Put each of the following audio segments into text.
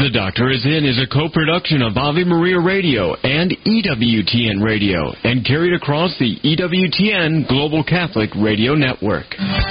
The Doctor Is In is a co-production of Ave Maria Radio and EWTN Radio and carried across the EWTN Global Catholic Radio Network.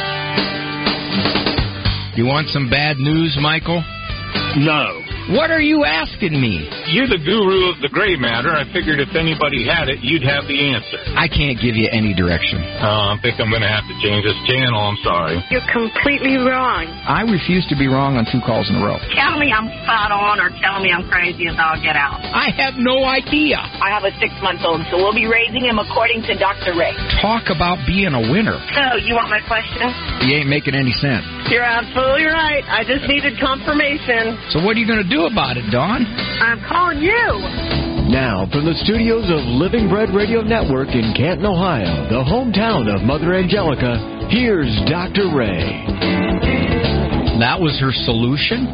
You want some bad news, Michael? No. What are you asking me? You're the guru of the gray matter. I figured if anybody had it, you'd have the answer. I can't give you any direction. I think I'm going to have to change this channel. I'm sorry. You're completely wrong. I refuse to be wrong on 2 calls in a row. Tell me I'm spot on or tell me I'm crazy as all get out. I have no idea. I have a 6-month-old, so we'll be raising him according to Dr. Ray. Talk about being a winner. So, you want my question? You ain't making any sense. You're absolutely right. I just needed confirmation. So what are you going to do about it, Dawn? I'm calling you. Now, from the studios of Living Bread Radio Network in Canton, Ohio, the hometown of Mother Angelica, here's Dr. Ray. That was her solution?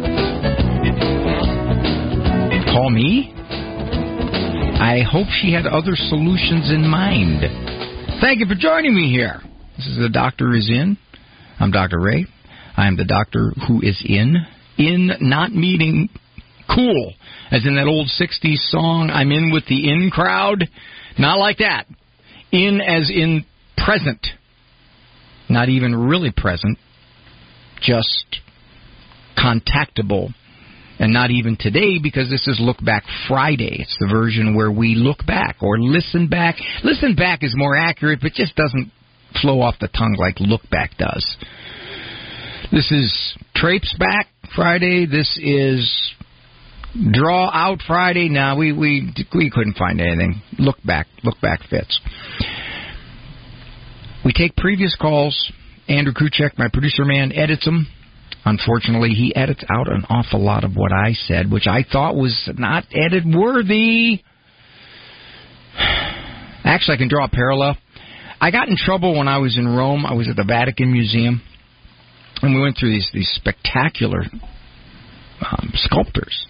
Call me? I hope she had other solutions in mind. Thank you for joining me here. This is The Doctor Is In. I'm Dr. Ray. I am the doctor who is in. In, not meaning cool, as in that old 60s song, I'm in with the in crowd. Not like that. In as in present. Not even really present. Just contactable. And not even today, because this is Look Back Friday. It's the version where we look back or listen back. Listen back is more accurate, but just doesn't flow off the tongue like look back does. This is Traipse Back Friday. This is Draw Out Friday. No, we couldn't find anything. Look back fits. We take previous calls. Andrew Kuchek, my producer man, edits them. Unfortunately, he edits out an awful lot of what I said, which I thought was not edit worthy. Actually, I can draw a parallel. I got in trouble when I was in Rome. I was at the Vatican Museum, and we went through these spectacular sculptures,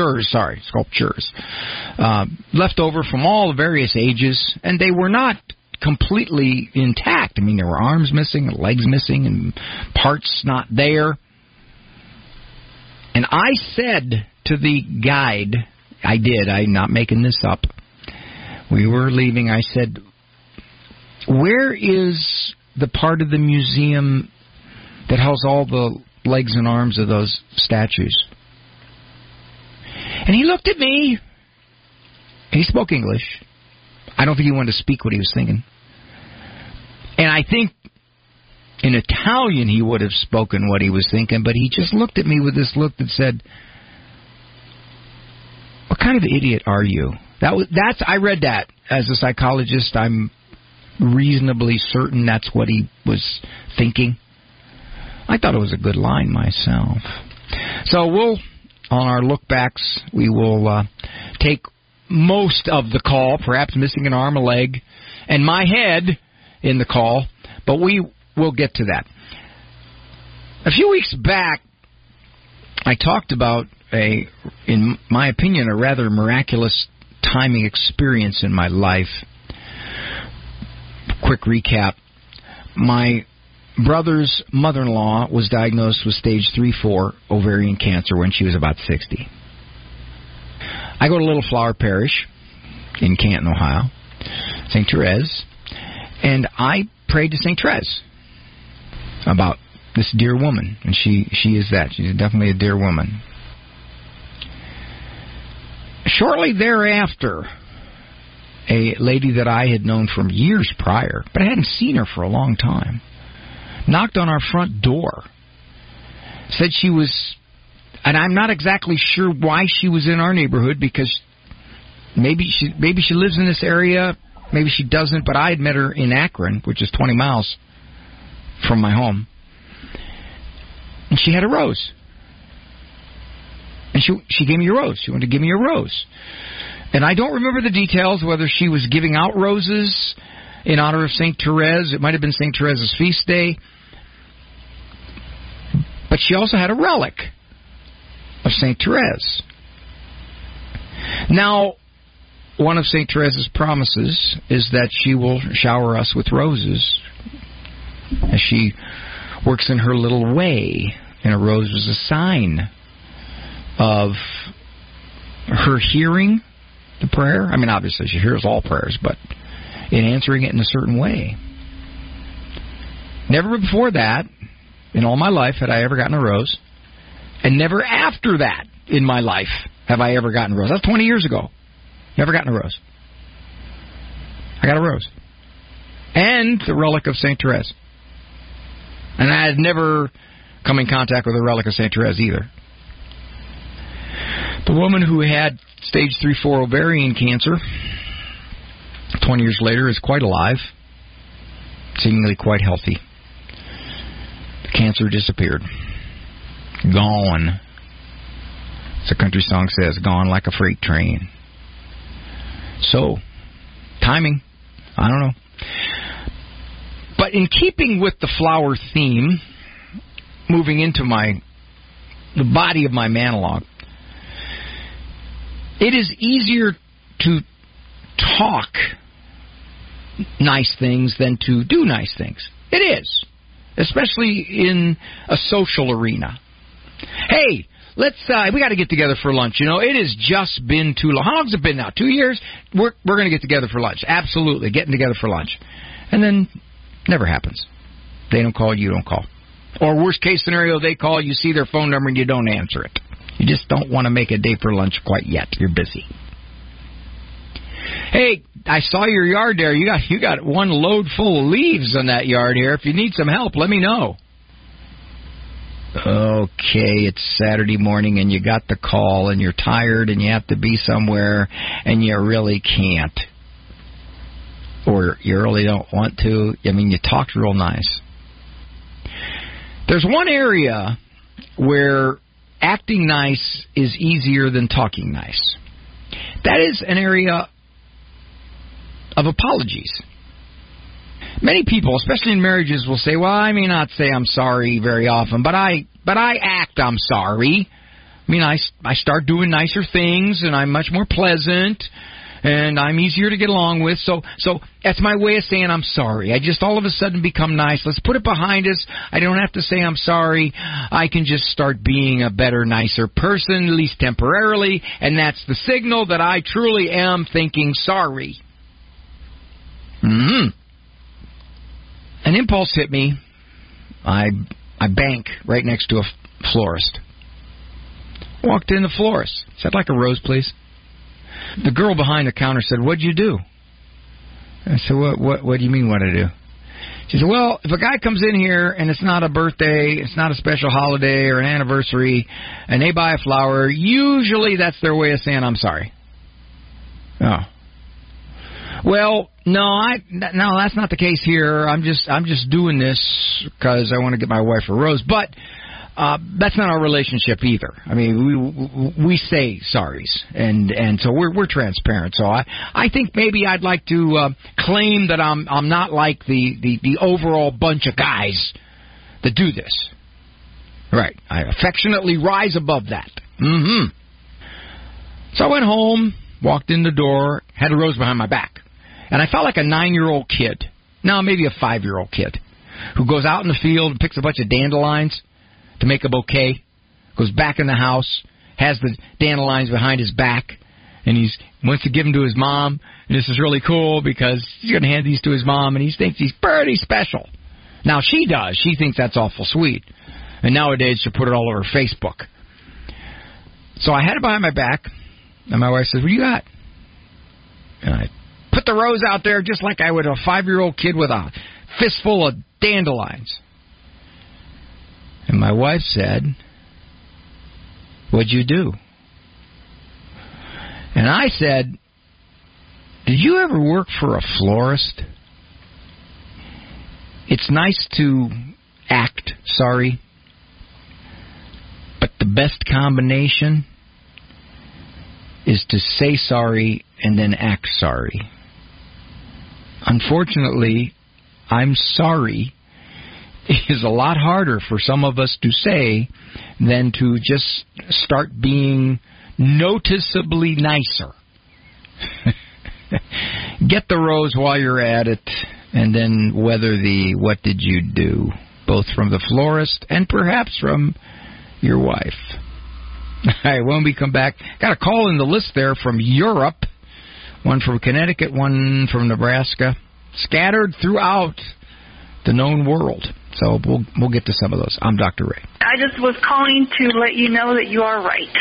left over from all the various ages, and they were not completely intact. I mean, there were arms missing, and legs missing, and parts not there. And I said to the guide, I'm not making this up, we were leaving, I said, where is the part of the museum that has all the legs and arms of those statues? And he looked at me. He spoke English. I don't think he wanted to speak what he was thinking. And I think in Italian he would have spoken what he was thinking, but he just looked at me with this look that said, what kind of idiot are you? I read that. As a psychologist, I'm reasonably certain that's what he was thinking. I thought it was a good line myself. So on our look backs, we will take most of the call, perhaps missing an arm, a leg, and my head in the call, but we will get to that. A few weeks back, I talked about in my opinion, a rather miraculous timing experience in my life. Quick recap. My brother's mother-in-law was diagnosed with stage 3-4 ovarian cancer when she was about 60. I go to Little Flower Parish in Canton, Ohio, St. Therese, and I prayed to St. Therese about this dear woman, and she is that. She's definitely a dear woman. Shortly thereafter, a lady that I had known from years prior, but I hadn't seen her for a long time, knocked on our front door, said she was, and I'm not exactly sure why she was in our neighborhood, because maybe she lives in this area, maybe she doesn't, but I had met her in Akron, which is 20 miles from my home, and she had a rose. And she gave me a rose. She wanted to give me a rose. And I don't remember the details, whether she was giving out roses in honor of St. Therese. It might have been St. Therese's feast day. But she also had a relic of St. Therese. Now, one of St. Therese's promises is that she will shower us with roses as she works in her little way. And a rose was a sign of her hearing the prayer. I mean, obviously she hears all prayers, but in answering it in a certain way. Never before that, in all my life, had I ever gotten a rose. And never after that in my life have I ever gotten a rose. That's 20 years ago. Never gotten a rose. I got a rose. And the relic of St. Therese. And I had never come in contact with the relic of St. Therese either. The woman who had stage 3/4 ovarian cancer 20 years later is quite alive, seemingly quite healthy. The cancer disappeared. Gone. As the country song says, gone like a freight train. So, timing, I don't know. But in keeping with the flower theme, moving into the body of my monologue, it is easier to talk nice things than to do nice things. It is, especially in a social arena. Hey, we got to get together for lunch. You know, it has just been too long. How long has it been now? 2 years? We're going to get together for lunch. Absolutely, getting together for lunch. And then never happens. They don't call, you don't call. Or worst case scenario, they call, you see their phone number, and you don't answer it. You just don't want to make a day for lunch quite yet. You're busy. Hey, I saw your yard there. You got one load full of leaves in that yard here. If you need some help, let me know. Okay, it's Saturday morning and you got the call and you're tired and you have to be somewhere and you really can't. Or you really don't want to. I mean, you talked real nice. There's one area where acting nice is easier than talking nice. That is an area of apologies. Many people, especially in marriages, will say, well, I may not say I'm sorry very often, but I act I'm sorry. I mean, I start doing nicer things, and I'm much more pleasant, and I'm easier to get along with. So that's my way of saying I'm sorry. I just all of a sudden become nice. Let's put it behind us. I don't have to say I'm sorry. I can just start being a better, nicer person, at least temporarily, and that's the signal that I truly am thinking sorry. An impulse hit me. I bank right next to a florist. Walked in the florist. Said, I'd like a rose, please. The girl behind the counter said, what'd you do? I said, what do you mean what I do? She said, well, if a guy comes in here and it's not a birthday, it's not a special holiday or an anniversary, and they buy a flower, usually that's their way of saying I'm sorry. Oh. Well, no, that's not the case here. I'm just doing this because I want to get my wife a rose. But that's not our relationship either. I mean, we say sorries, and so we're transparent. So I think maybe I'd like to claim that I'm not like the overall bunch of guys that do this. Right. I affectionately rise above that. So I went home, walked in the door, had a rose behind my back. And I felt like a 9-year-old kid, no, maybe a 5-year-old kid, who goes out in the field and picks a bunch of dandelions to make a bouquet, goes back in the house, has the dandelions behind his back, and he wants to give them to his mom. And this is really cool because he's going to hand these to his mom, and he thinks he's pretty special. Now, she does. She thinks that's awful sweet. And nowadays, she'll put it all over Facebook. So I had it behind my back, and my wife says, what do you got? And I put the rose out there just like I would a 5-year-old kid with a fistful of dandelions. And my wife said, what'd you do? And I said, did you ever work for a florist? It's nice to act sorry, but the best combination is to say sorry and then act sorry. Unfortunately, I'm sorry is a lot harder for some of us to say than to just start being noticeably nicer. Get the rose while you're at it, and then weather the what did you do, both from the florist and perhaps from your wife. All right, when we come back, got a call in the list there from Europe, one from Connecticut, one from Nebraska, scattered throughout the known world. So we'll get to some of those. I'm Dr. Ray. I just was calling to let you know that you are right.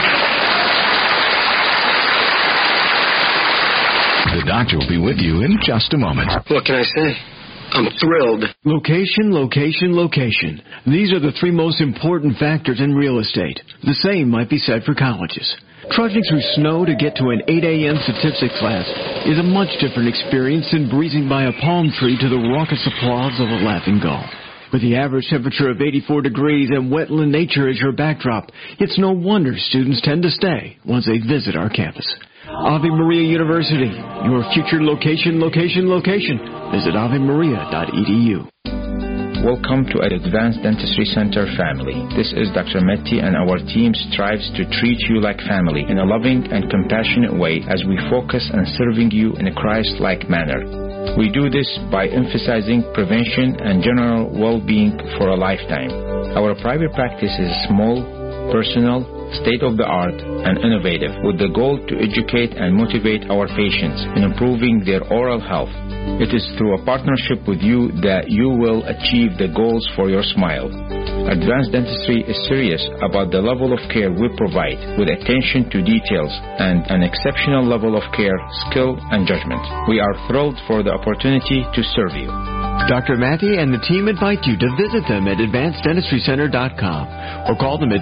The doctor will be with you in just a moment. What can I say? I'm thrilled. Location, location, location. These are the three most important factors in real estate. The same might be said for colleges. Trudging through snow to get to an 8 a.m. statistics class is a much different experience than breezing by a palm tree to the raucous applause of a laughing gull. With the average temperature of 84 degrees and wetland nature as your backdrop, it's no wonder students tend to stay once they visit our campus. Ave Maria University, your future location, location, location. Visit avemaria.edu. Welcome to Advanced Dentistry Center family. This is Dr. Metti, and our team strives to treat you like family in a loving and compassionate way as we focus on serving you in a Christ-like manner. We do this by emphasizing prevention and general well-being for a lifetime. Our private practice is small, personal, state-of-the-art, and innovative, with the goal to educate and motivate our patients in improving their oral health. It is through a partnership with you that you will achieve the goals for your smile. Advanced Dentistry is serious about the level of care we provide, with attention to details and an exceptional level of care, skill, and judgment. We are thrilled for the opportunity to serve you. Dr. Matty and the team invite you to visit them at AdvancedDentistryCenter.com or call them at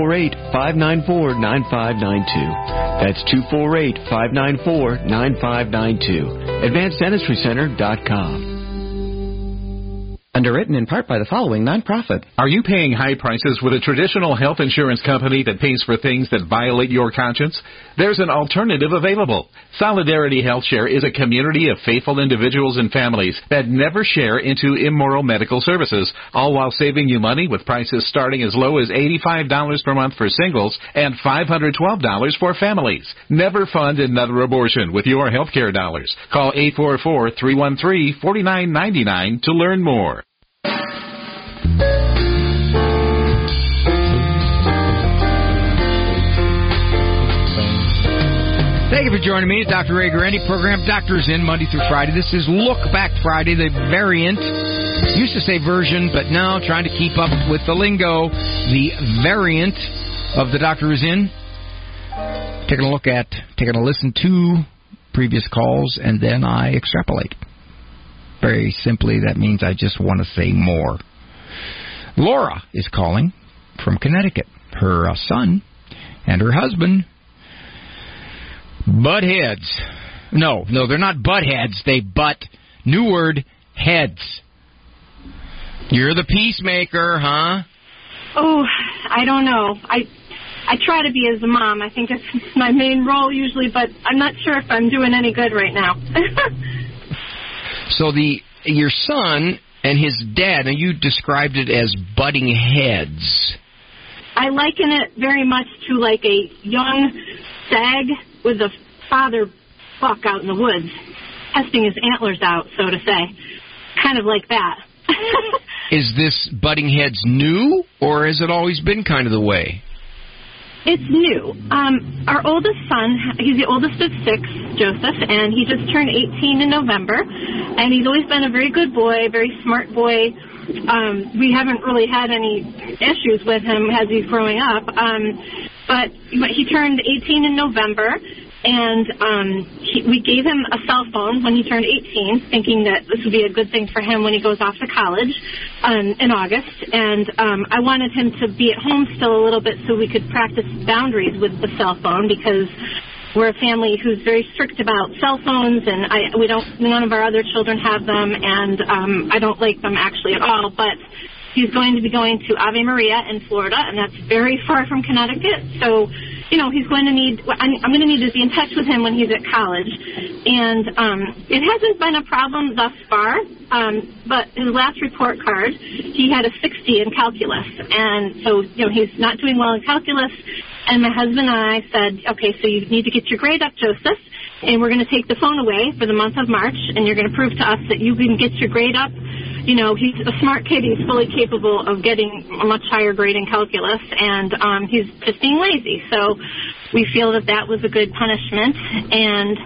248-594-9592. That's 248-594-9592. AdvancedDentistryCenter.com. Underwritten in part by the following nonprofit. Are you paying high prices with a traditional health insurance company that pays for things that violate your conscience? There's an alternative available. Solidarity HealthShare is a community of faithful individuals and families that never share into immoral medical services, all while saving you money with prices starting as low as $85 per month for singles and $512 for families. Never fund another abortion with your healthcare dollars. Call 844-313-4999 to learn more. Thank you for joining me. It's Dr. Ray Guarendi, program Doctors In, Monday through Friday. This is Look Back Friday, the variant. Used to say version, but now trying to keep up with the lingo. The variant of the Doctor Is In. Taking a listen to previous calls, and then I extrapolate. Very simply, that means I just want to say more. Laura is calling from Connecticut. Her son and her husband butt heads. No, they're not butt heads. They butt, new word, heads. You're the peacemaker, huh? Oh, I don't know. I try to be as a mom. I think it's my main role usually, but I'm not sure if I'm doing any good right now. So your son and his dad, and you described it as butting heads. I liken it very much to like a young stag with a father buck out in the woods, testing his antlers out, so to say. Kind of like that. Is this butting heads new, or has it always been kind of the way? It's new. Our oldest son, he's the oldest of six, Joseph, and he just turned 18 in November, and he's always been a very good boy, very smart boy. We haven't really had any issues with him as he's growing up, but he turned 18 in November, and we gave him a cell phone when he turned 18, thinking that this would be a good thing for him when he goes off to college in August. And I wanted him to be at home still a little bit so we could practice boundaries with the cell phone, because we're a family who's very strict about cell phones, and none of our other children have them, and I don't like them actually at all. But he's going to be going to Ave Maria in Florida, and that's very far from Connecticut. So, he's going to need, I'm going to need to be in touch with him when he's at college. And it hasn't been a problem thus far, but his last report card, he had a 60 in calculus. And so, he's not doing well in calculus. And my husband and I said, okay, so you need to get your grade up, Joseph, and we're going to take the phone away for the month of March, and you're going to prove to us that you can get your grade up he's a smart kid. He's fully capable of getting a much higher grade in calculus, and he's just being lazy. So we feel that was a good punishment. And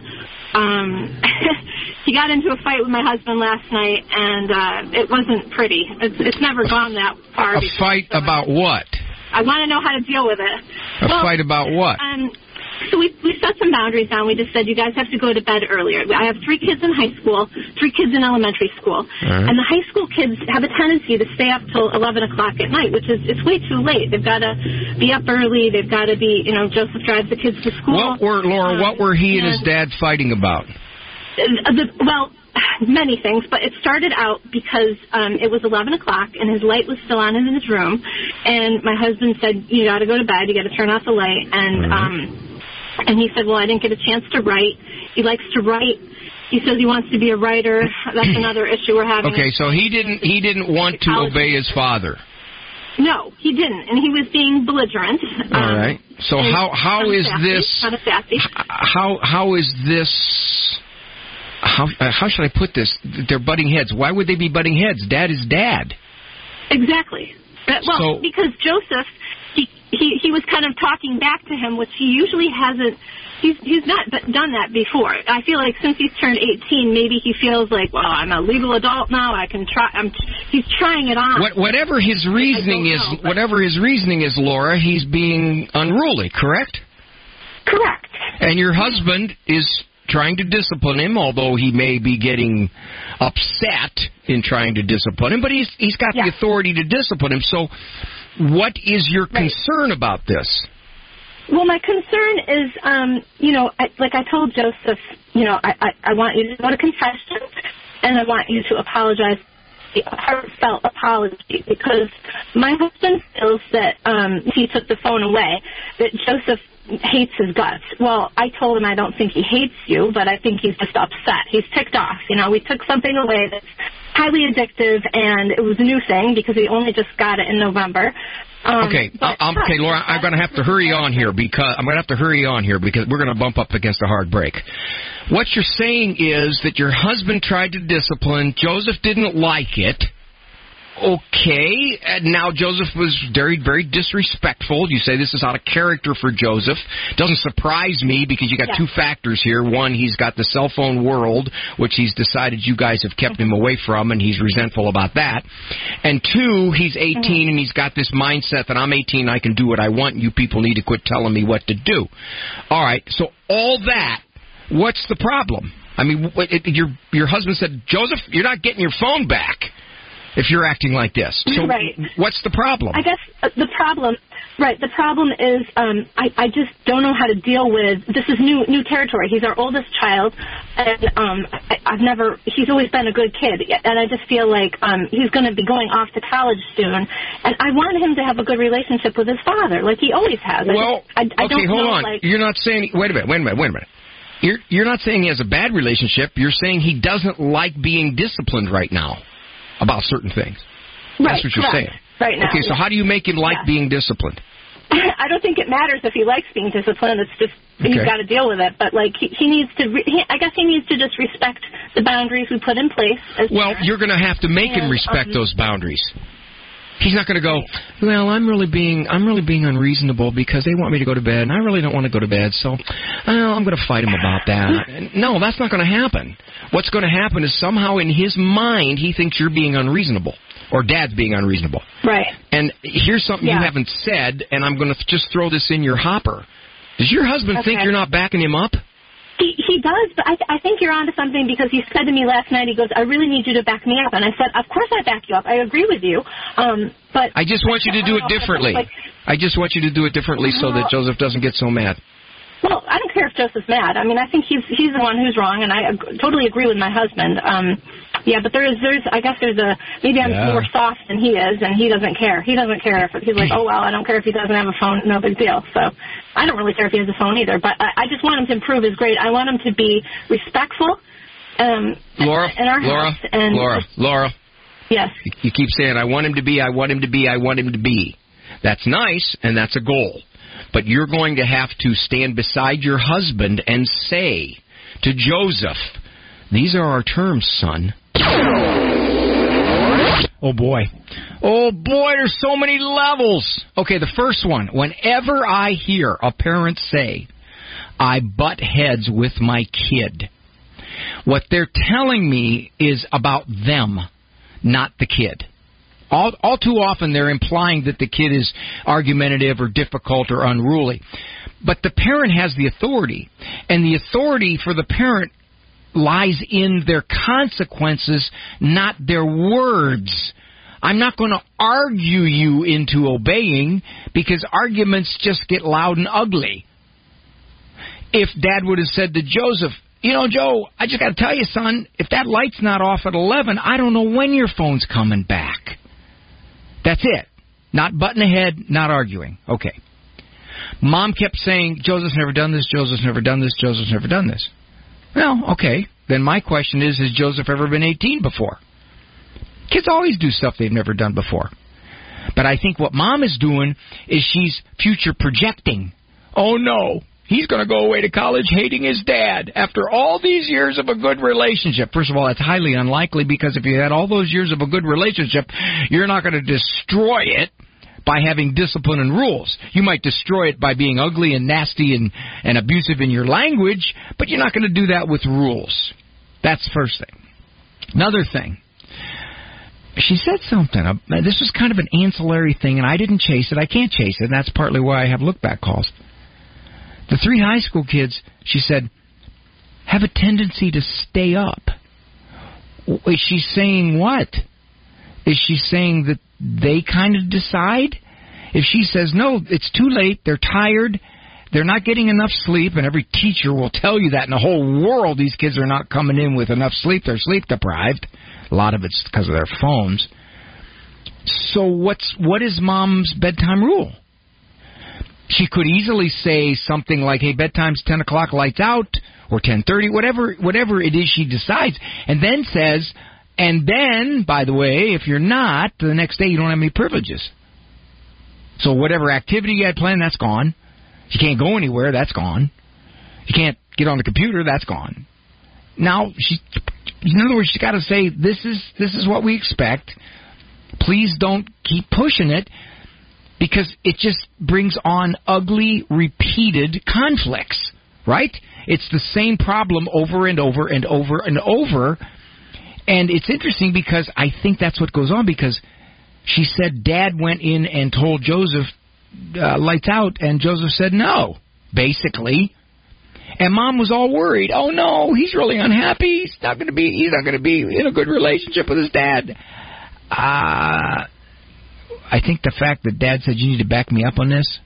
he got into a fight with my husband last night, and it wasn't pretty. It's never gone that far. A fight about what? I want to know how to deal with it. A fight about what? So we set some boundaries down. We just said, you guys have to go to bed earlier. I have 3 kids in high school, 3 kids in elementary school. And the high school kids have a tendency to stay up till 11 o'clock at night, which is it's way too late. They've got to be up early. They've got to be, Joseph drives the kids to school. What were he and his dad fighting about? Well, many things, but it started out because it was 11 o'clock and his light was still on in his room, and my husband said, you got to go to bed, you got to turn off the light, and he said, well, I didn't get a chance to write. He likes to write. He says he wants to be a writer. That's another issue we're having. Okay, so he didn't want to obey his father. No, he didn't, and he was being belligerent. All right. So how is this? How should I put this? They're butting heads. Why would they be butting heads? Dad is dad. Exactly. Because Joseph, he was kind of talking back to him, which he usually hasn't. He's not done that before. I feel like since he's turned 18, maybe he feels like, well, I'm a legal adult now. I can try. He's trying it on. Whatever his reasoning is, Laura, he's being unruly. Correct. Correct. And your husband is trying to discipline him, although he may be getting upset in trying to discipline him, but he's got the authority to discipline him. So what is your concern about this? Well, my concern is, like I told Joseph, I want you to go to confession, and I want you to apologize, a heartfelt apology, because my husband feels that if he took the phone away, that Joseph hates his guts. Well, I told him I don't think he hates you, but I think he's just upset. He's ticked off. We took something away that's highly addictive, and it was a new thing because we only just got it in November. Okay, Laura, I'm going to have to hurry on here because we're going to bump up against a hard break. What you're saying is that your husband tried to discipline. Joseph didn't like it. Okay, and now Joseph was very, very disrespectful. You say this is out of character for Joseph. Doesn't surprise me because you got 2 factors here. One, he's got the cell phone world, which he's decided you guys have kept him away from, and he's resentful about that. And 2, he's 18, and he's got this mindset that I'm 18, I can do what I want, and you people need to quit telling me what to do. All right, so all that, what's the problem? I mean, your husband said, Joseph, you're not getting your phone back if you're acting like this. So what's the problem? I guess the problem is I just don't know how to deal with, this is new territory. He's our oldest child, and he's always been a good kid, and I just feel like he's going to be going off to college soon, and I want him to have a good relationship with his father, like he always has. Hold on. You're not saying, wait a minute. You're not saying he has a bad relationship. You're saying he doesn't like being disciplined right now about certain things. That's what you're saying. Right now. Okay, so how do you make him like being disciplined? I don't think it matters if he likes being disciplined. It's just he's got to deal with it. But he needs to. I guess he needs to just respect the boundaries we put in place. You're going to have to make him respect those boundaries. He's not going to go, well, I'm really being unreasonable because they want me to go to bed, and I really don't want to go to bed, so I'm going to fight him about that. No, that's not going to happen. What's going to happen is somehow in his mind he thinks you're being unreasonable, or Dad's being unreasonable. Right. And here's something you haven't said, and I'm going to just throw this in your hopper. Does your husband think you're not backing him up? He does, but I think you're onto something because he said to me last night, he goes, I really need you to back me up. And I said, of course I back you up. I agree with you. But I just want you to do it differently. I just want you to do it differently so that Joseph doesn't get so mad. Well, I don't care if Joseph's mad. I mean, I think he's the one who's wrong, and I totally agree with my husband. But maybe I'm more soft than he is, and he doesn't care. He doesn't care if he's like, oh, well, I don't care if he doesn't have a phone, no big deal. So I don't really care if he has a phone either, but I just want him to improve his grade. I want him to be respectful Laura, in our house. And Laura. Yes. You keep saying, I want him to be, I want him to be, I want him to be. That's nice, and that's a goal. But you're going to have to stand beside your husband and say to Joseph, these are our terms, son. Oh, boy. Oh, boy, there's so many levels. Okay, the first one. Whenever I hear a parent say, I butt heads with my kid, what they're telling me is about them, not the kid. All too often they're implying that the kid is argumentative or difficult or unruly. But the parent has the authority, and the authority for the parent lies in their consequences, not their words. I'm not going to argue you into obeying, because arguments just get loud and ugly. If Dad would have said to Joseph, you know, Joe, I just got to tell you, son, if that light's not off at 11, I don't know when your phone's coming back. That's it. Not butting ahead, not arguing. Okay. Mom kept saying, Joseph's never done this, Joseph's never done this, Joseph's never done this. Well, okay. Then my question is, has Joseph ever been 18 before? Kids always do stuff they've never done before. But I think what Mom is doing is she's future projecting. Oh, no. He's going to go away to college hating his dad after all these years of a good relationship. First of all, that's highly unlikely, because if you had all those years of a good relationship, you're not going to destroy it by having discipline and rules. You might destroy it by being ugly and nasty and abusive in your language, but you're not going to do that with rules. That's the first thing. Another thing. She said something. This was kind of an ancillary thing, and I didn't chase it. I can't chase it, and that's partly why I have look-back calls. The 3 high school kids, she said, have a tendency to stay up. Is she saying what? Is she saying that they kind of decide? If she says, no, it's too late, they're tired, they're not getting enough sleep, and every teacher will tell you that in the whole world these kids are not coming in with enough sleep, they're sleep deprived. A lot of it's because of their phones. So what is Mom's bedtime rule? She could easily say something like, hey, bedtime's 10 o'clock, lights out, or 10:30, whatever it is she decides, and then says, and then, by the way, if you're not, the next day you don't have any privileges. So whatever activity you had planned, that's gone. You can't go anywhere, that's gone. You can't get on the computer, that's gone. Now, in other words, she's got to say, this is what we expect. Please don't keep pushing it, because it just brings on ugly, repeated conflicts, right? It's the same problem over and over and over and over. And it's interesting because I think that's what goes on, because she said Dad went in and told Joseph, lights out, and Joseph said no, basically. And Mom was all worried. Oh, no, he's really unhappy. He's not going to be in a good relationship with his dad. I think the fact that Dad said you need to back me up on this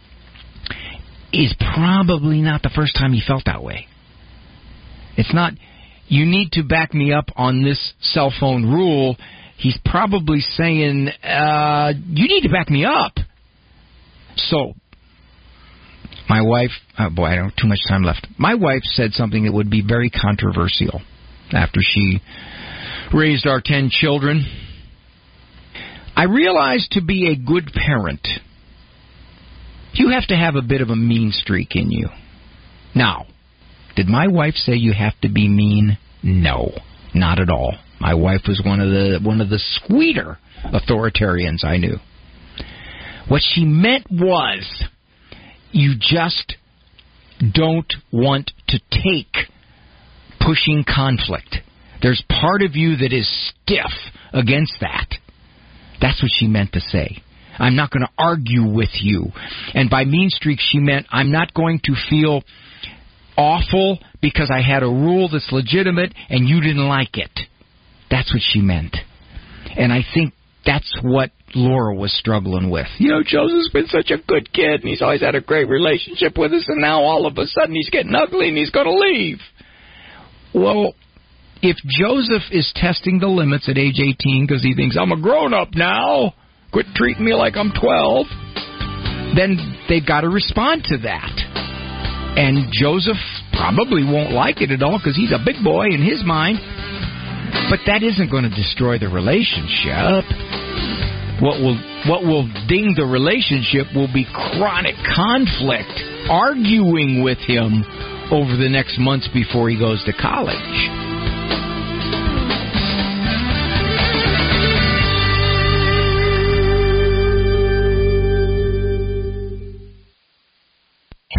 is probably not the first time he felt that way. It's not, you need to back me up on this cell phone rule. He's probably saying, you need to back me up. So, my wife, I don't have too much time left. My wife said something that would be very controversial after she raised our 10 children. I realize to be a good parent, you have to have a bit of a mean streak in you. Now, did my wife say you have to be mean? No, not at all. My wife was one of the sweeter authoritarians I knew. What she meant was, you just don't want to take pushing conflict. There's part of you that is stiff against that. That's what she meant to say. I'm not going to argue with you. And by mean streak, she meant I'm not going to feel awful because I had a rule that's legitimate and you didn't like it. That's what she meant. And I think that's what Laura was struggling with. You know, Joseph's been such a good kid, and he's always had a great relationship with us, and now all of a sudden he's getting ugly and he's going to leave. Well, if Joseph is testing the limits at age 18 because he thinks, I'm a grown-up now, quit treating me like I'm 12, then they've got to respond to that. And Joseph probably won't like it at all because he's a big boy in his mind. But that isn't going to destroy the relationship. What will ding the relationship will be chronic conflict, arguing with him over the next months before he goes to college.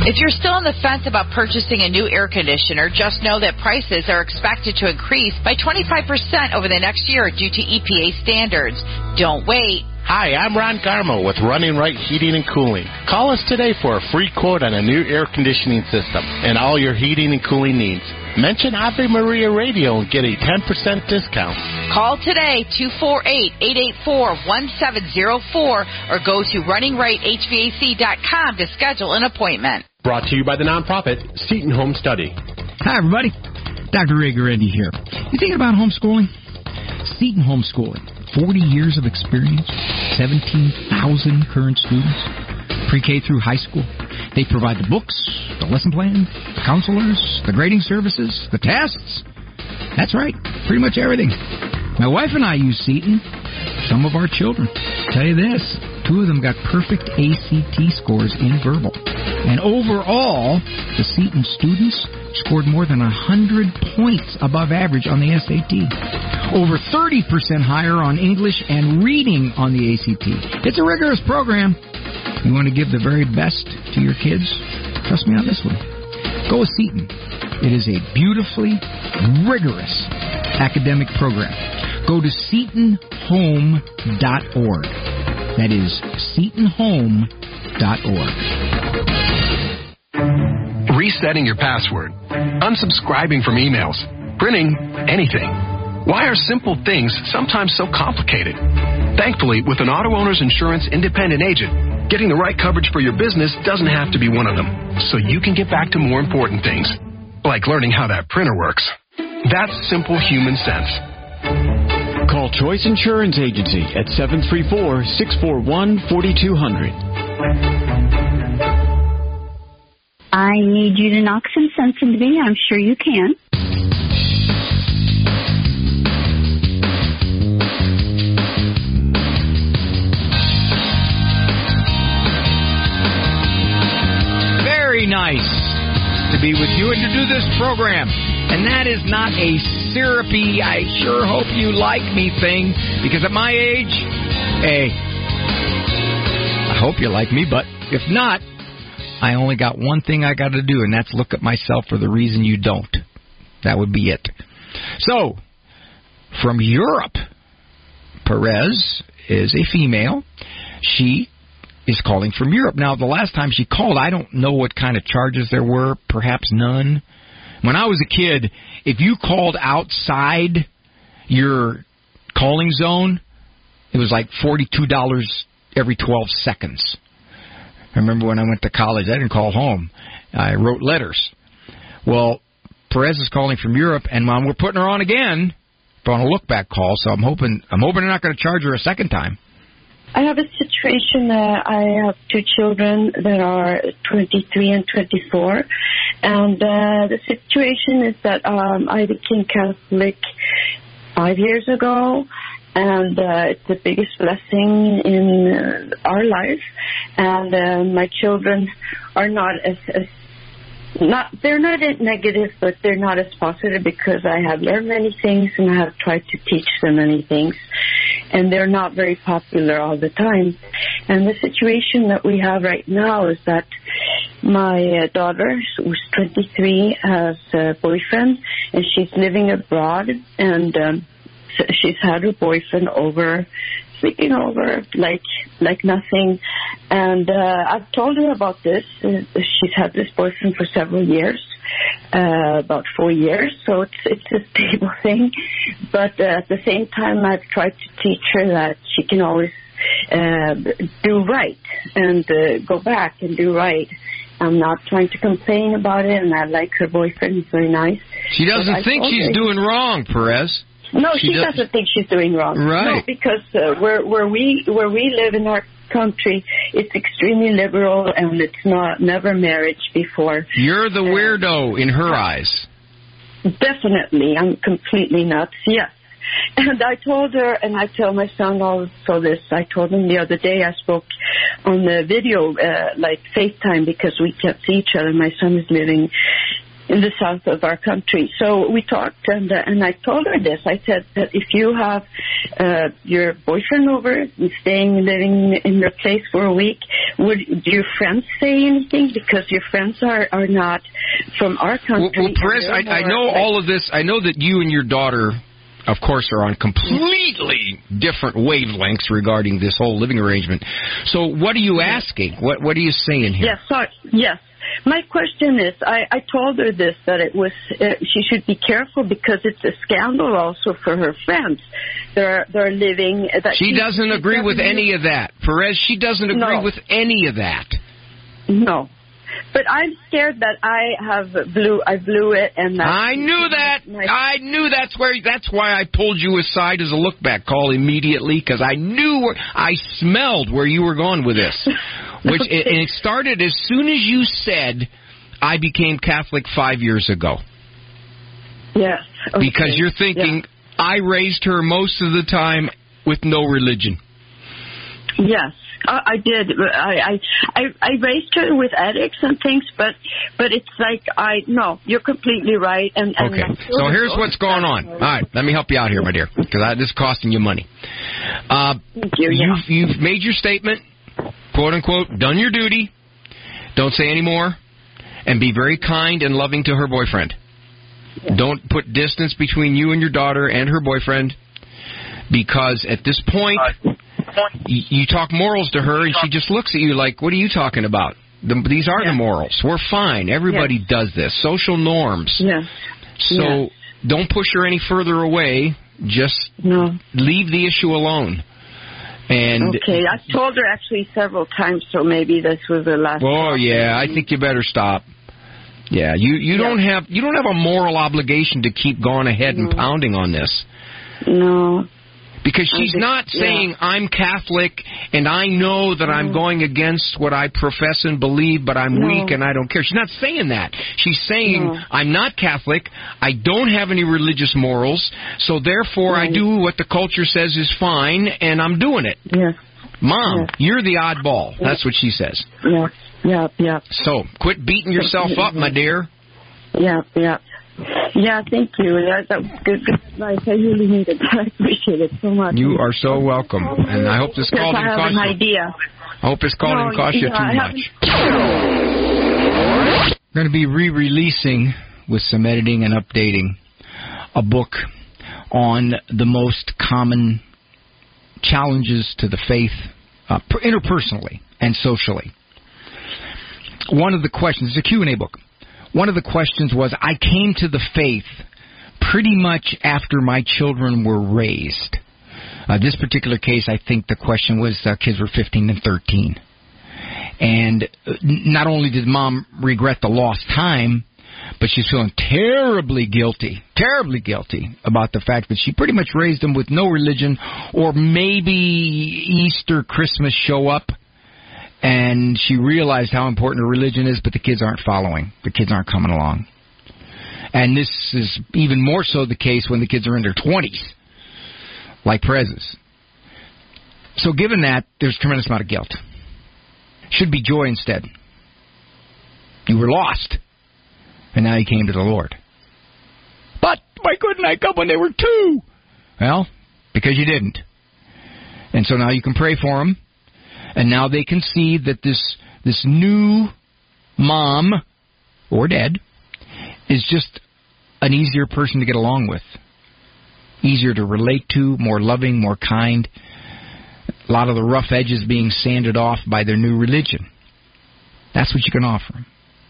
If you're still on the fence about purchasing a new air conditioner, just know that prices are expected to increase by 25% over the next year due to EPA standards. Don't wait. Hi, I'm Ron Garmo with Running Right Heating and Cooling. Call us today for a free quote on a new air conditioning system and all your heating and cooling needs. Mention Ave Maria Radio and get a 10% discount. Call today, 248-884-1704, or go to runningrightHVAC.com to schedule an appointment. Brought to you by the nonprofit Seton Home Study. Hi, everybody. Dr. Ray Guarendi here. You thinking about homeschooling? Seton Homeschooling. 40 years of experience, 17,000 current students, pre-K through high school. They provide the books, the lesson plan, the counselors, the grading services, the tests. That's right, pretty much everything. My wife and I use Seton. Some of our children. Tell you this, 2 of them got perfect ACT scores in verbal. And overall, the Seton students scored more than 100 points above average on the SAT. Over 30% higher on English and reading on the ACT. It's a rigorous program. You want to give the very best to your kids? Trust me on this one. Go with Seton. It is a beautifully rigorous academic program. Go to SetonHome.org. That is SetonHome.org. Resetting your password, unsubscribing from emails, printing anything. Why are simple things sometimes so complicated? Thankfully, with an Auto Owners Insurance independent agent, getting the right coverage for your business doesn't have to be one of them, so you can get back to more important things, like learning how that printer works. That's simple human sense. Call Choice Insurance Agency at 734-641-4200. I need you to knock some sense into me. I'm sure you can. Very nice to be with you and to do this program. And that is not a syrupy, I sure hope you like me thing, because at my age, hey, I hope you like me, but if not, I only got one thing I got to do, and that's look at myself for the reason you don't. That would be it. So, from Europe, Perez is a female. She is calling from Europe. Now, the last time she called, I don't know what kind of charges there were, perhaps none. When I was a kid, if you called outside your calling zone, it was like $42 every 12 seconds. I remember when I went to college, I didn't call home. I wrote letters. Well, Perez is calling from Europe, and we're putting her on again on a look-back call, so I'm hoping they're not going to charge her a second time. I have a situation that I have 2 children that are 23 and 24, and the situation is that I became Catholic 5 years ago, and it's the biggest blessing in our life. And my children are they're not negative, but they're not as positive because I have learned many things and I have tried to teach them many things. And they're not very popular all the time. And the situation that we have right now is that my daughter, who's 23, has a boyfriend, and she's living abroad, and she's had her boyfriend over, sleeping over like nothing. And I've told her about this. She's had this boyfriend for several years, about 4 years, so it's a stable thing. But at the same time, I've tried to teach her that she can always do right and go back and do right. I'm not trying to complain about it, and I like her boyfriend. He's very nice. She doesn't think she's doing wrong, Perez. No, she doesn't think she's doing wrong. Right. No, because where we live in our country, it's extremely liberal, and it's never marriage before. You're the weirdo in her eyes. Definitely. I'm completely nuts, yes. And I told her, and I tell my son also this, I told him the other day, I spoke on the video, like FaceTime, because we can't see each other. My son is living in the south of our country. So we talked, and I told her this. I said that if you have your boyfriend over and living in your place for a week, do your friends say anything? Because your friends are not from our country. Well, Perez, I know all of this. I know that you and your daughter, of course, are on completely different wavelengths regarding this whole living arrangement. So what are you asking? What are you saying here? Yes, sorry. Yes. My question is, I told her this, that it was she should be careful because it's a scandal also for her friends. They're living. She doesn't agree with any of that. Perez, she doesn't agree with any of that. No. But I'm scared that I blew it, and I knew that. I knew that's why I pulled you aside as a look back call immediately, because I smelled where you were going with this. Which and it started as soon as you said, "I became Catholic 5 years ago." Yes. Okay. Because you're thinking, I raised her most of the time with no religion. Yes. I did. I raised her with ethics and things, but it's like no, you're completely right. And okay. So here's what's going on. All right, let me help you out here, my dear, because this is costing you money. Thank you. You've made your statement, quote unquote, done your duty. Don't say any more, and be very kind and loving to her boyfriend. Yeah. Don't put distance between you and your daughter and her boyfriend, because at this point. You talk morals to her, and she just looks at you like, what are you talking about? These are the morals. We're fine. Everybody does this. Social norms. Yes. So don't push her any further away. Just leave the issue alone. And okay, I've told her actually several times, so maybe this was the last time. Oh, yeah, I think you better stop. Yeah, you don't have a moral obligation to keep going ahead and pounding on this. No. Because she's not saying, I'm Catholic, and I know that I'm going against what I profess and believe, but I'm weak and I don't care. She's not saying that. She's saying, I'm not Catholic, I don't have any religious morals, so therefore I do what the culture says is fine, and I'm doing it. Yes. Mom, you're the oddball. That's what she says. Yeah. So, quit beating yourself up, my dear. Yeah, thank you. That was good advice. I really needed that. I appreciate it so much. You are so welcome. And I hope this call didn't cost you. I have an idea. I hope this call didn't cost you too much. We're going to be re-releasing, with some editing and updating, a book on the most common challenges to the faith, interpersonally and socially. One of the questions, it's a Q&A book. One of the questions was, I came to the faith pretty much after my children were raised. This particular case, I think the question was kids were 15 and 13. And not only did mom regret the lost time, but she's feeling terribly guilty about the fact that she pretty much raised them with no religion, or maybe Easter, Christmas show up. And she realized how important her religion is, but the kids aren't following. The kids aren't coming along. And this is even more so the case when the kids are in their 20s, like Perez's. So given that, there's a tremendous amount of guilt. Should be joy instead. You were lost, and now you came to the Lord. But why couldn't I come when they were 2? Well, because you didn't. And so now you can pray for them. And now they can see that this new mom, or dad, is just an easier person to get along with. Easier to relate to, more loving, more kind. A lot of the rough edges being sanded off by their new religion. That's what you can offer them.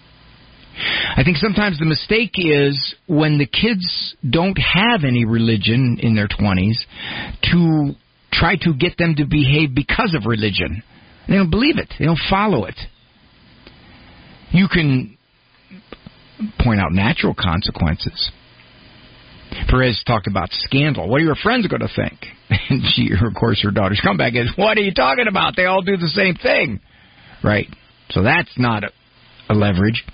I think sometimes the mistake is when the kids don't have any religion in their 20s to try to get them to behave because of religion. They don't believe it. They don't follow it. You can point out natural consequences. Perez talked about scandal. What are your friends going to think? And she, of course, her daughter's comeback is, what are you talking about? They all do the same thing. Right. So that's not a leverage.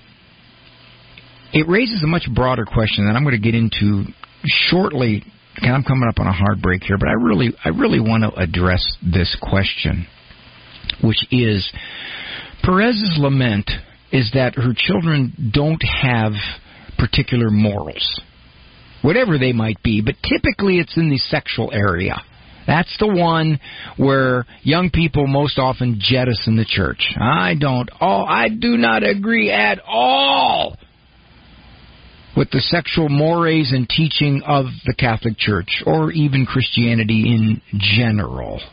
It raises a much broader question that I'm going to get into shortly. And I'm coming up on a hard break here, but I really want to address this question, which is Perez's lament is that her children don't have particular morals, whatever they might be, but typically it's in the sexual area. That's the one where young people most often jettison the church. I do not agree at all with the sexual mores and teaching of the Catholic Church, or even Christianity in general.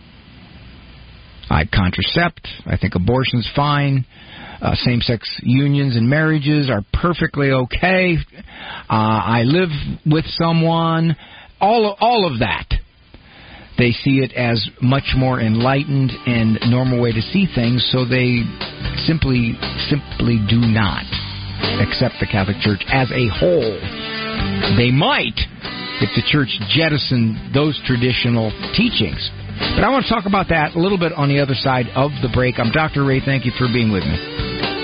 I'd contracept. I think abortion's fine. Same-sex unions and marriages are perfectly okay. I live with someone. All of that. They see it as much more enlightened and normal way to see things, so they simply do not accept the Catholic Church as a whole. They might if the church jettisoned those traditional teachings. But I want to talk about that a little bit on the other side of the break. I'm Dr. Ray. Thank you for being with me.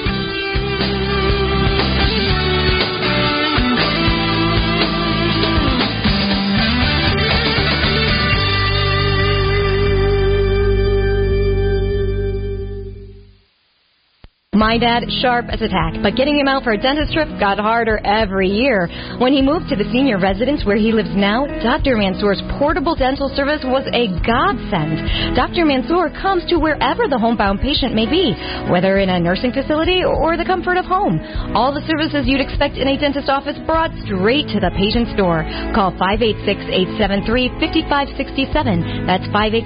My dad, sharp as a tack, but getting him out for a dentist trip got harder every year. When he moved to the senior residence where he lives now, Dr. Mansour's portable dental service was a godsend. Dr. Mansour comes to wherever the homebound patient may be, whether in a nursing facility or the comfort of home. All the services you'd expect in a dentist office brought straight to the patient's door. Call 586-873-5567. That's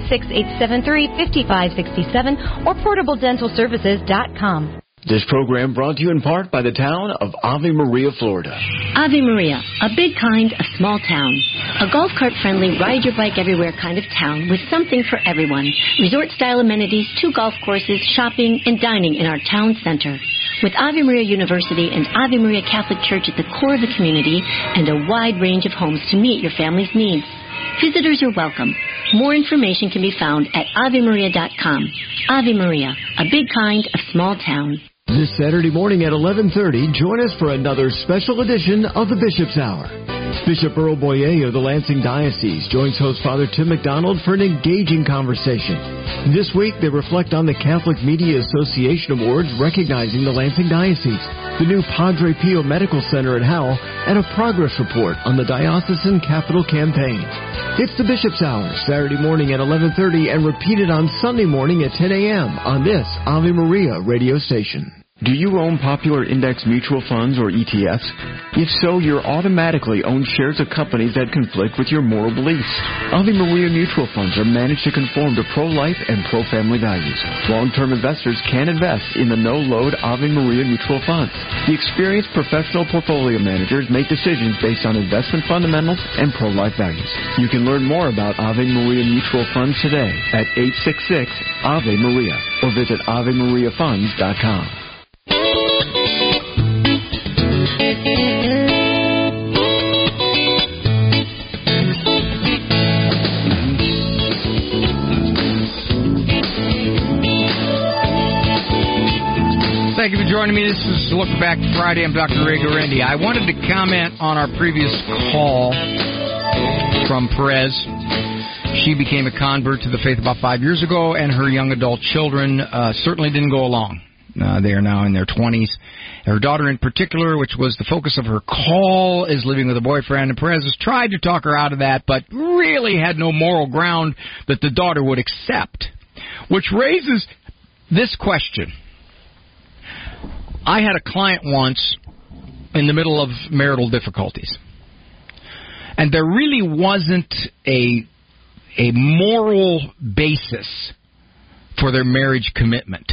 586-873-5567 or portabledentalservices.com. This program brought to you in part by the town of Ave Maria, Florida. Ave Maria, a big kind of small town. A golf cart friendly, ride your bike everywhere kind of town with something for everyone. Resort style amenities, 2 golf courses, shopping, and dining in our town center. With Ave Maria University and Ave Maria Catholic Church at the core of the community and a wide range of homes to meet your family's needs. Visitors are welcome. More information can be found at AveMaria.com. Ave Maria, a big kind of small town. This Saturday morning at 11:30, join us for another special edition of the Bishop's Hour. Bishop Earl Boyer of the Lansing Diocese joins host Father Tim McDonald for an engaging conversation. This week, they reflect on the Catholic Media Association Awards recognizing the Lansing Diocese, the new Padre Pio Medical Center at Howell, and a progress report on the Diocesan Capital Campaign. It's the Bishop's Hour, Saturday morning at 11:30 and repeated on Sunday morning at 10 a.m. on this Ave Maria radio station. Do you own popular index mutual funds or ETFs? If so, you're automatically own shares of companies that conflict with your moral beliefs. Ave Maria mutual funds are managed to conform to pro-life and pro-family values. Long-term investors can invest in the no-load Ave Maria mutual funds. The experienced professional portfolio managers make decisions based on investment fundamentals and pro-life values. You can learn more about Ave Maria mutual funds today at 866-AVE-MARIA or visit AveMariaFunds.com. Thank you for joining me. This is Look Back Friday. I'm Dr. Ray Guarendi. I wanted to comment on our previous call from Perez. She became a convert to the faith about 5 years ago, and her young adult children certainly didn't go along. They are now in their 20s. Her daughter in particular, which was the focus of her call, is living with a boyfriend, and Perez has tried to talk her out of that, but really had no moral ground that the daughter would accept. Which raises this question. I had a client once in the middle of marital difficulties, and there really wasn't a moral basis for their marriage commitment.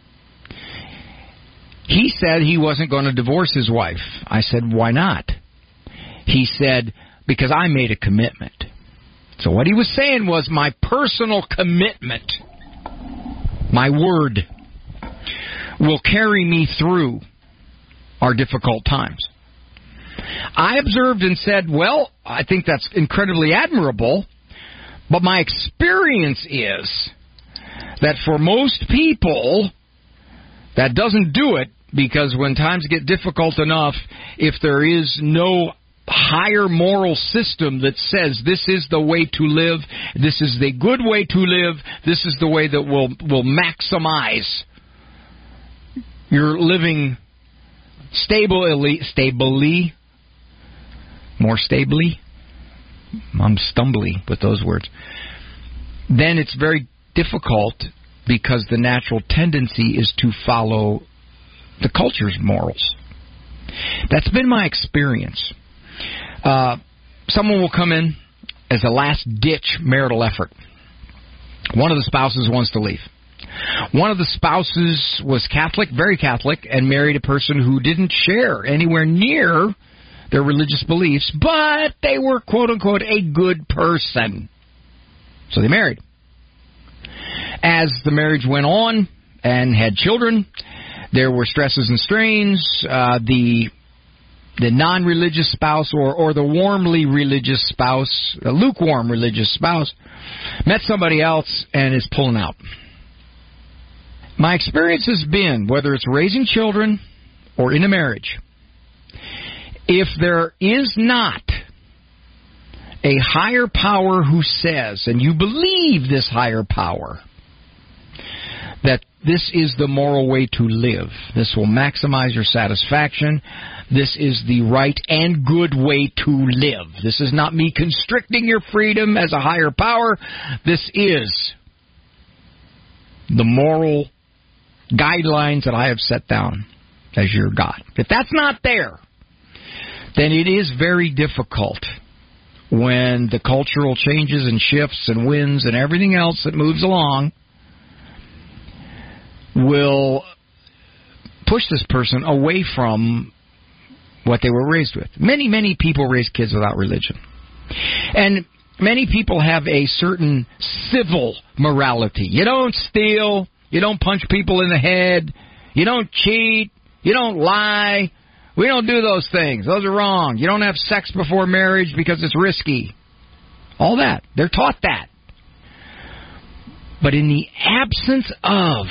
He said he wasn't going to divorce his wife. I said, why not? He said, because I made a commitment. So what he was saying was my personal commitment, my word, will carry me through our difficult times. I observed and said, well, I think that's incredibly admirable, but my experience is that for most people, that doesn't do it, because when times get difficult enough, if there is no higher moral system that says this is the way to live, this is the good way to live, this is the way that will maximize your living more stably, I'm stumbly with those words, then it's very difficult because the natural tendency is to follow the culture's morals. That's been my experience. Someone will come in as a last-ditch marital effort. One of the spouses wants to leave. One of the spouses was Catholic, very Catholic, and married a person who didn't share anywhere near their religious beliefs, but they were, quote-unquote, a good person. So they married. As the marriage went on and had children, there were stresses and strains. The non-religious spouse or the warmly religious spouse, the lukewarm religious spouse, met somebody else and is pulling out. My experience has been, whether it's raising children or in a marriage, if there is not a higher power who says, and you believe this higher power, that this is the moral way to live, this will maximize your satisfaction, this is the right and good way to live. This is not me constricting your freedom as a higher power. This is the moral guidelines that I have set down as your God. If that's not there, then it is very difficult when the cultural changes and shifts and winds and everything else that moves along will push this person away from what they were raised with. Many people raise kids without religion. And many people have a certain civil morality. You don't steal. You don't punch people in the head. You don't cheat. You don't lie. We don't do those things. Those are wrong. You don't have sex before marriage because it's risky. All that. They're taught that. But in the absence of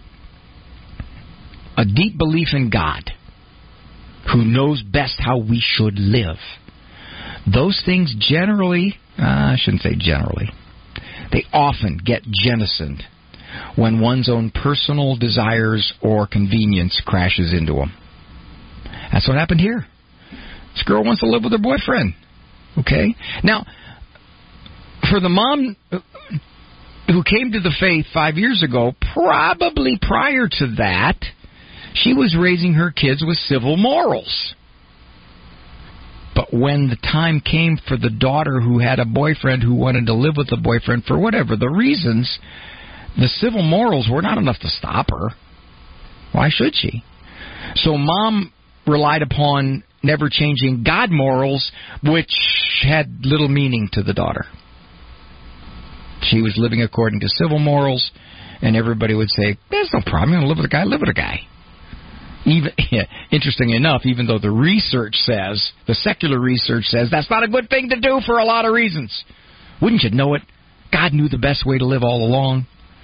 a deep belief in God, who knows best how we should live, those things generally, I shouldn't say generally, they often get jettisoned when one's own personal desires or convenience crashes into them. That's what happened here. This girl wants to live with her boyfriend. Okay? Now, for the mom who came to the faith 5 years ago, probably prior to that, she was raising her kids with civil morals. But when the time came for the daughter who had a boyfriend who wanted to live with the boyfriend for whatever the reasons, the civil morals were not enough to stop her. Why should she? So mom relied upon never-changing God morals, which had little meaning to the daughter. She was living according to civil morals, and everybody would say, there's no problem, you want to live with a guy, live with a guy. Even, interesting enough, even though the research says, the secular research says, that's not a good thing to do for a lot of reasons. Wouldn't you know it? God knew the best way to live all along.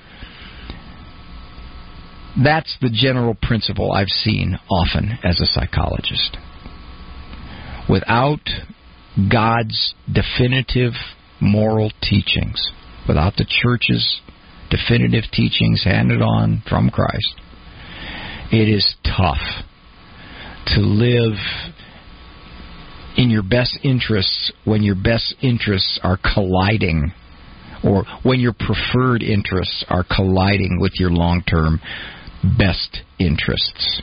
That's the general principle I've seen often as a psychologist. Without God's definitive moral teachings, without the church's definitive teachings handed on from Christ, it is tough to live in your best interests when your best interests are colliding, or when your preferred interests are colliding with your long-term best interests.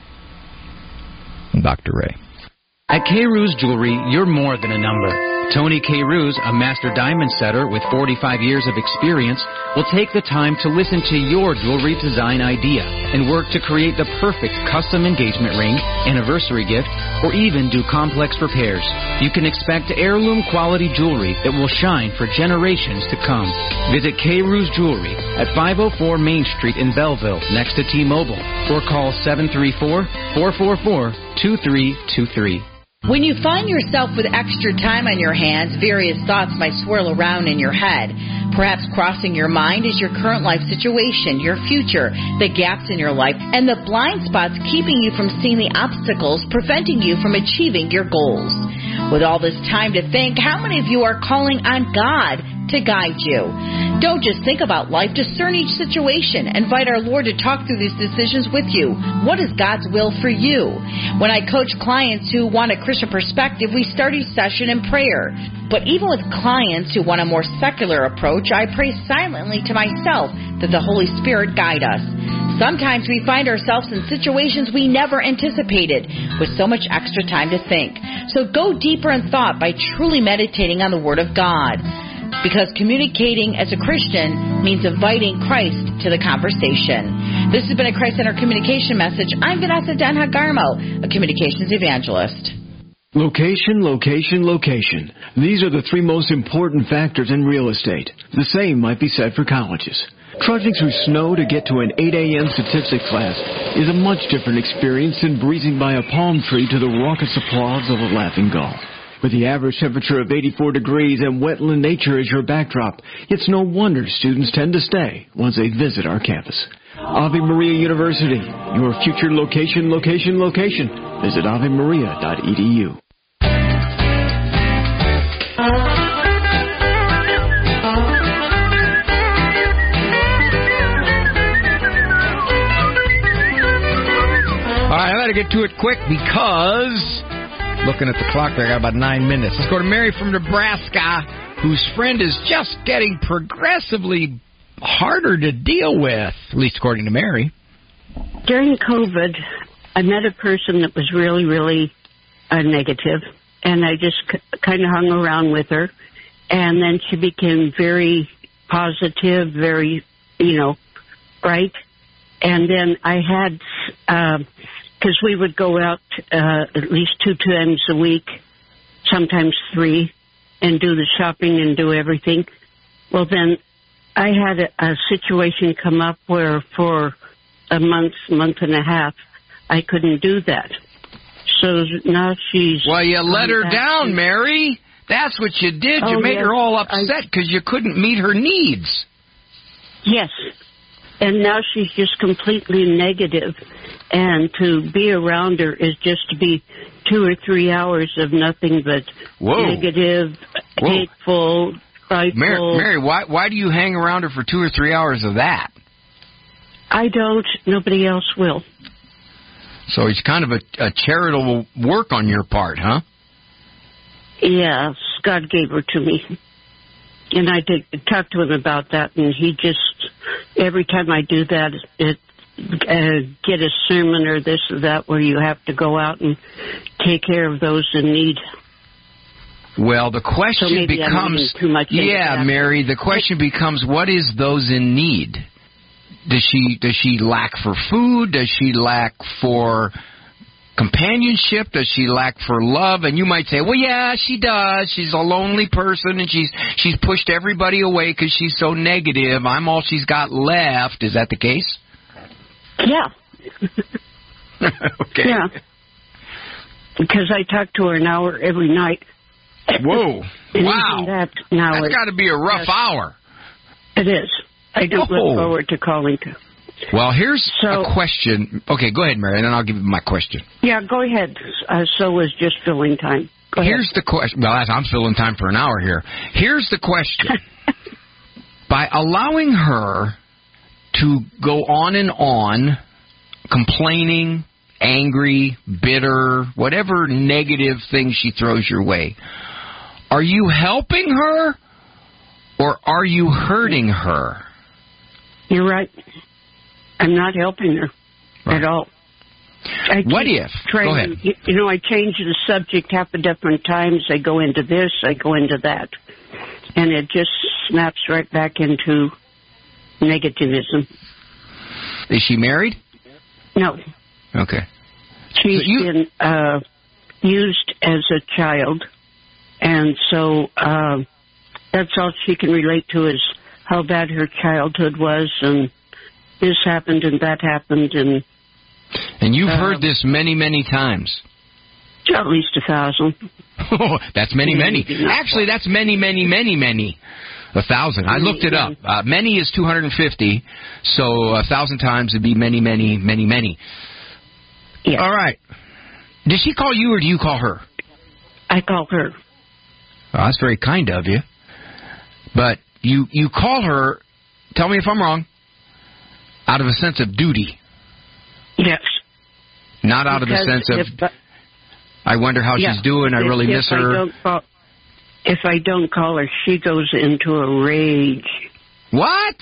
Dr. Ray. At K. Ruse Jewelry, you're more than a number. Tony K. Ruse, a master diamond setter with 45 years of experience, will take the time to listen to your jewelry design idea and work to create the perfect custom engagement ring, anniversary gift, or even do complex repairs. You can expect heirloom quality jewelry that will shine for generations to come. Visit K. Ruse Jewelry at 504 Main Street in Belleville, next to T-Mobile, or call 734-444-2323. When you find yourself with extra time on your hands, various thoughts might swirl around in your head. Perhaps crossing your mind is your current life situation, your future, the gaps in your life, and the blind spots keeping you from seeing the obstacles preventing you from achieving your goals. With all this time to think, how many of you are calling on God to guide you. Don't just think about life, discern each situation. Invite our Lord to talk through these decisions with you. What is God's will for you? When I coach clients who want a Christian perspective, we start each session in prayer. But even with clients who want a more secular approach, I pray silently to myself that the Holy Spirit guide us. Sometimes we find ourselves in situations we never anticipated with so much extra time to think. So go deeper in thought by truly meditating on the Word of God. Because communicating as a Christian means inviting Christ to the conversation. This has been a Christ-centered communication message. I'm Vanessa Denha-Garmo, a communications evangelist. Location, location, location. These are the three most important factors in real estate. The same might be said for colleges. Trudging through snow to get to an 8 a.m. statistics class is a much different experience than breezing by a palm tree to the raucous applause of a laughing gull. With the average temperature of 84 degrees and wetland nature as your backdrop, it's no wonder students tend to stay once they visit our campus. Ave Maria University, your future location, location, location. Visit avemaria.edu. All right, I got to get to it quick because, looking at the clock, I got about 9 minutes. Let's go to Mary from Nebraska, whose friend is just getting progressively harder to deal with, at least according to Mary. During COVID, I met a person that was really, really negative, and I just kind of hung around with her, and then she became very positive, very, bright. And then I had, because we would go out at least 2 times a week, sometimes 3, and do the shopping and do everything. Well, then I had a situation come up where for a month and a half, I couldn't do that. So now she's... Well, you let her down, Mary. That's what you did. You made her all upset because you couldn't meet her needs. Yes. And now she's just completely negative. And to be around her is just to be 2 or 3 hours of nothing but negative, hateful, frightful. Mary, why do you hang around her for 2 or 3 hours of that? I don't. Nobody else will. So it's kind of a charitable work on your part, huh? Yes, God gave her to me. And I did talk to him about that, and he just, every time I do that, get a sermon or this or that where you have to go out and take care of those in need. Well, the question becomes, Mary, the question becomes, what is those in need? Does she lack for food? Does she lack for companionship? Does she lack for love? And you might say, well, yeah, she does. She's a lonely person, and she's pushed everybody away because she's so negative. I'm all she's got left. Is that the case? Yeah. Okay. Yeah. Because I talk to her an hour every night. Whoa. Wow. That's got to be a rough hour. It is. I don't look forward to calling to. Well, here's a question. Okay, go ahead, Mary, and then I'll give you my question. Yeah, go ahead. So was just filling time. Here's the question. Well, I'm filling time for an hour here. Here's the question. By allowing her to go on and on, complaining, angry, bitter, whatever negative thing she throws your way, are you helping her or are you hurting her? You're right. I'm not helping her at all. What if? Go ahead. I change the subject half a dozen times. I go into this, I go into that. And it just snaps right back into negativism. Is she married? No. Okay. She's been used as a child. And so that's all she can relate to is how bad her childhood was, and this happened and that happened. And you've heard this many, many times? At least 1,000. Oh, that's many, many. Actually, that's many, many, many, many. 1,000. I looked it up. Many is 250, so 1,000 times would be many, many, many, many. Yes. All right. Did she call you or do you call her? I call her. Well, that's very kind of you. But you call her, tell me if I'm wrong, out of a sense of duty. Yes. Not out of the sense of, I wonder how she's doing, I really miss her. If I don't call her, she goes into a rage. What?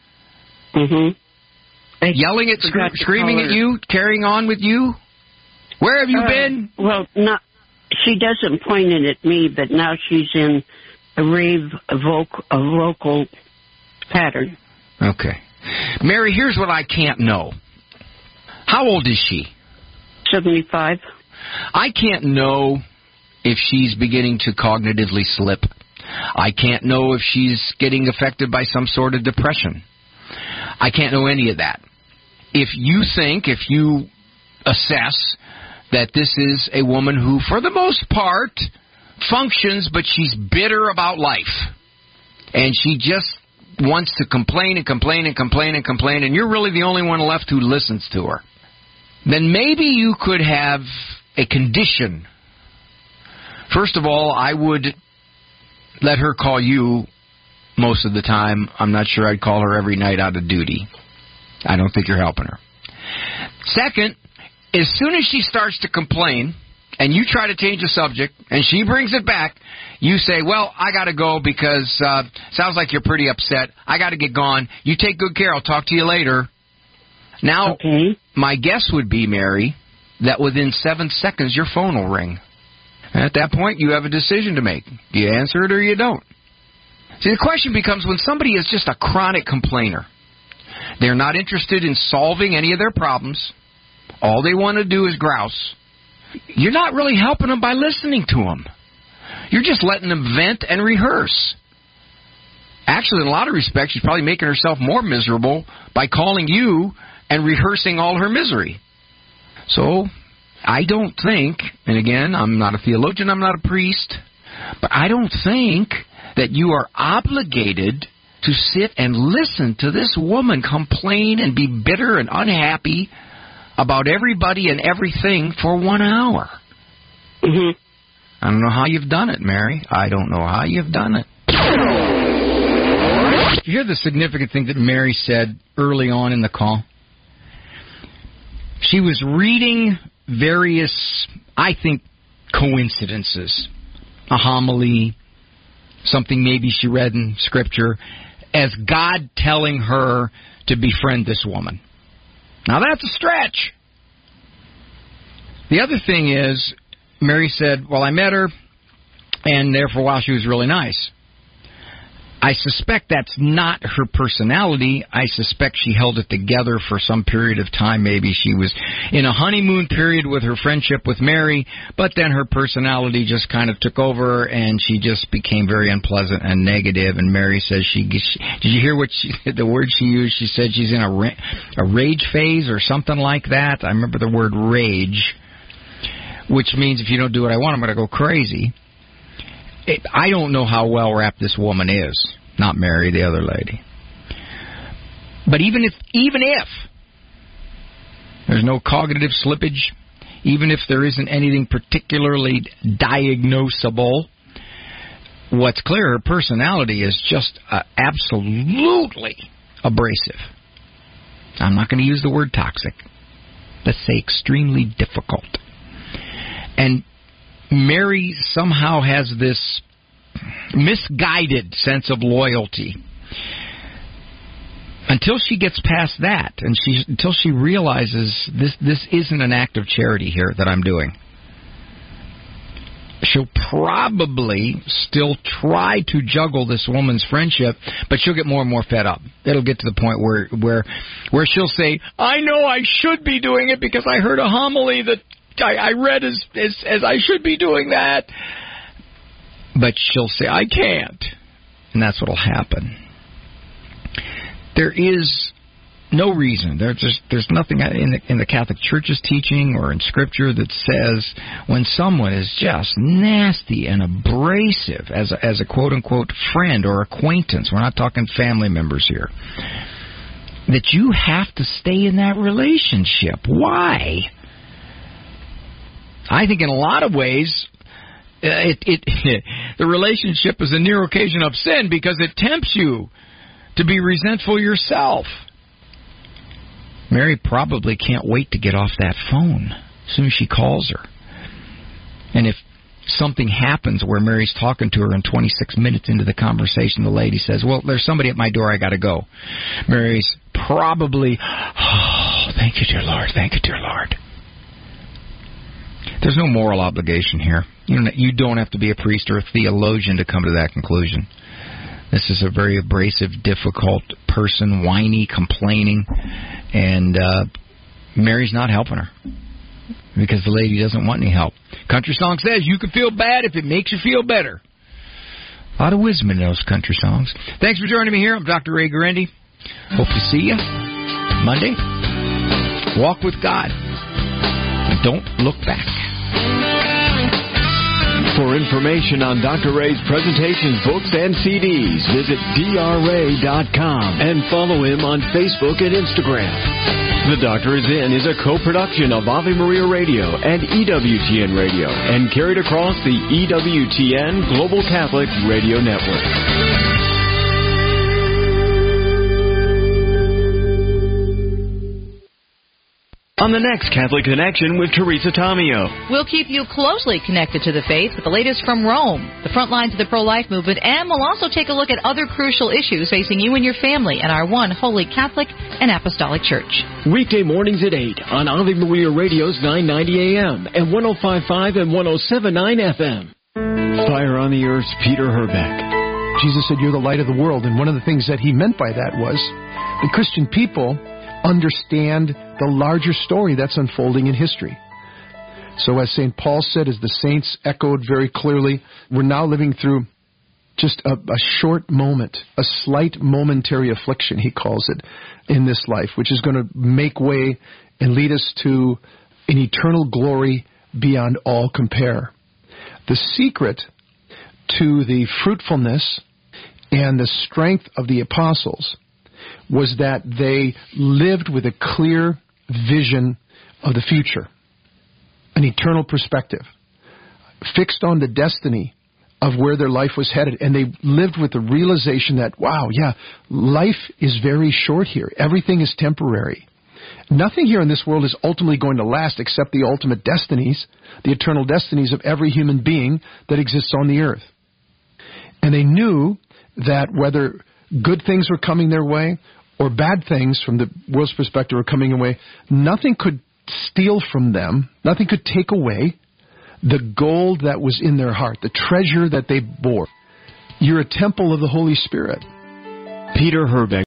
Mm-hmm. Yelling at, screaming at you, carrying on with you? Where have you been? Well, not. She doesn't point it at me, but now she's in a vocal pattern. Okay. Mary, here's what I can't know. How old is she? 75. I can't know if she's beginning to cognitively slip. I can't know if she's getting affected by some sort of depression. I can't know any of that. If you assess that this is a woman who, for the most part, functions, but she's bitter about life, and she just wants to complain and complain and complain and complain, and you're really the only one left who listens to her, then maybe you could have a condition. First of all, I would let her call you most of the time. I'm not sure I'd call her every night out of duty. I don't think you're helping her. Second, as soon as she starts to complain and you try to change the subject and she brings it back, you say, well, I got to go because sounds like you're pretty upset. I got to get gone. You take good care. I'll talk to you later. Now, my guess would be, Mary, that within 7 seconds your phone will ring. And at that point, you have a decision to make. Do you answer it or you don't? See, the question becomes when somebody is just a chronic complainer, they're not interested in solving any of their problems. All they want to do is grouse. You're not really helping them by listening to them. You're just letting them vent and rehearse. Actually, in a lot of respects, she's probably making herself more miserable by calling you and rehearsing all her misery. So, I don't think, and again, I'm not a theologian, I'm not a priest, but I don't think that you are obligated to sit and listen to this woman complain and be bitter and unhappy about everybody and everything for 1 hour. Mm-hmm. I don't know how you've done it, Mary. I don't know how you've done it. You hear the significant thing that Mary said early on in the call? She was reading various, I think, coincidences. A homily, something maybe she read in Scripture, as God telling her to befriend this woman. Now, that's a stretch. The other thing is, Mary said, well, I met her, and there for a while she was really nice. I suspect that's not her personality. I suspect she held it together for some period of time. Maybe she was in a honeymoon period with her friendship with Mary, but then her personality just kind of took over, and she just became very unpleasant and negative. And Mary says did you hear the word she used? She said she's in a rage phase or something like that. I remember the word rage, which means if you don't do what I want, I'm going to go crazy. I don't know how well wrapped this woman is. Not Mary, the other lady. But even if there's no cognitive slippage, even if there isn't anything particularly diagnosable, what's clear, her personality is just absolutely abrasive. I'm not going to use the word toxic. Let's say extremely difficult. And Mary somehow has this misguided sense of loyalty. Until she gets past that, and until she realizes this isn't an act of charity here that I'm doing, she'll probably still try to juggle this woman's friendship, but she'll get more and more fed up. It'll get to the point where she'll say, I know I should be doing it because I heard a homily that I read as I should be doing that. But she'll say, I can't. And that's what'll happen. There is no reason. There's nothing in the Catholic Church's teaching or in Scripture that says when someone is just nasty and abrasive as a quote-unquote friend or acquaintance, we're not talking family members here, that you have to stay in that relationship. Why? I think in a lot of ways, the relationship is a near occasion of sin because it tempts you to be resentful yourself. Mary probably can't wait to get off that phone as soon as she calls her. And if something happens where Mary's talking to her and 26 minutes into the conversation, the lady says, well, there's somebody at my door, I got to go. Mary's probably, oh, thank you, dear Lord, thank you, dear Lord. There's no moral obligation here. You don't have to be a priest or a theologian to come to that conclusion. This is a very abrasive, difficult person, whiny, complaining, and Mary's not helping her because the lady doesn't want any help. Country song says you can feel bad if it makes you feel better. A lot of wisdom in those country songs. Thanks for joining me here. I'm Dr. Ray Guarendi. Hope to see you Monday. Walk with God. And don't look back. For information on Dr. Ray's presentations, books, and CDs, visit drray.com and follow him on Facebook and Instagram. The Doctor Is In is a co-production of Ave Maria Radio and EWTN Radio and carried across the EWTN Global Catholic Radio Network. On the next Catholic Connection with Teresa Tomeo. We'll keep you closely connected to the faith with the latest from Rome, the front lines of the pro-life movement, and we'll also take a look at other crucial issues facing you and your family in our one holy Catholic and Apostolic Church. Weekday mornings at 8 on Ave Maria Radio's 990 AM and 105.5 and 107.9 FM. Fire on the Earth's Peter Herbeck. Jesus said, you're the light of the world, and one of the things that he meant by that was the Christian people understand the larger story that's unfolding in history. So as St. Paul said, as the saints echoed very clearly, we're now living through just a short moment, a slight momentary affliction, he calls it, in this life, which is going to make way and lead us to an eternal glory beyond all compare. The secret to the fruitfulness and the strength of the apostles was that they lived with a clear vision of the future, an eternal perspective, fixed on the destiny of where their life was headed. And they lived with the realization that, wow, yeah, life is very short here. Everything is temporary. Nothing here in this world is ultimately going to last except the ultimate destinies, the eternal destinies of every human being that exists on the earth. And they knew that whether good things were coming their way or bad things from the world's perspective were coming away, nothing could steal from them, nothing could take away the gold that was in their heart, the treasure that they bore. You're a temple of the Holy Spirit. Peter Herbeck.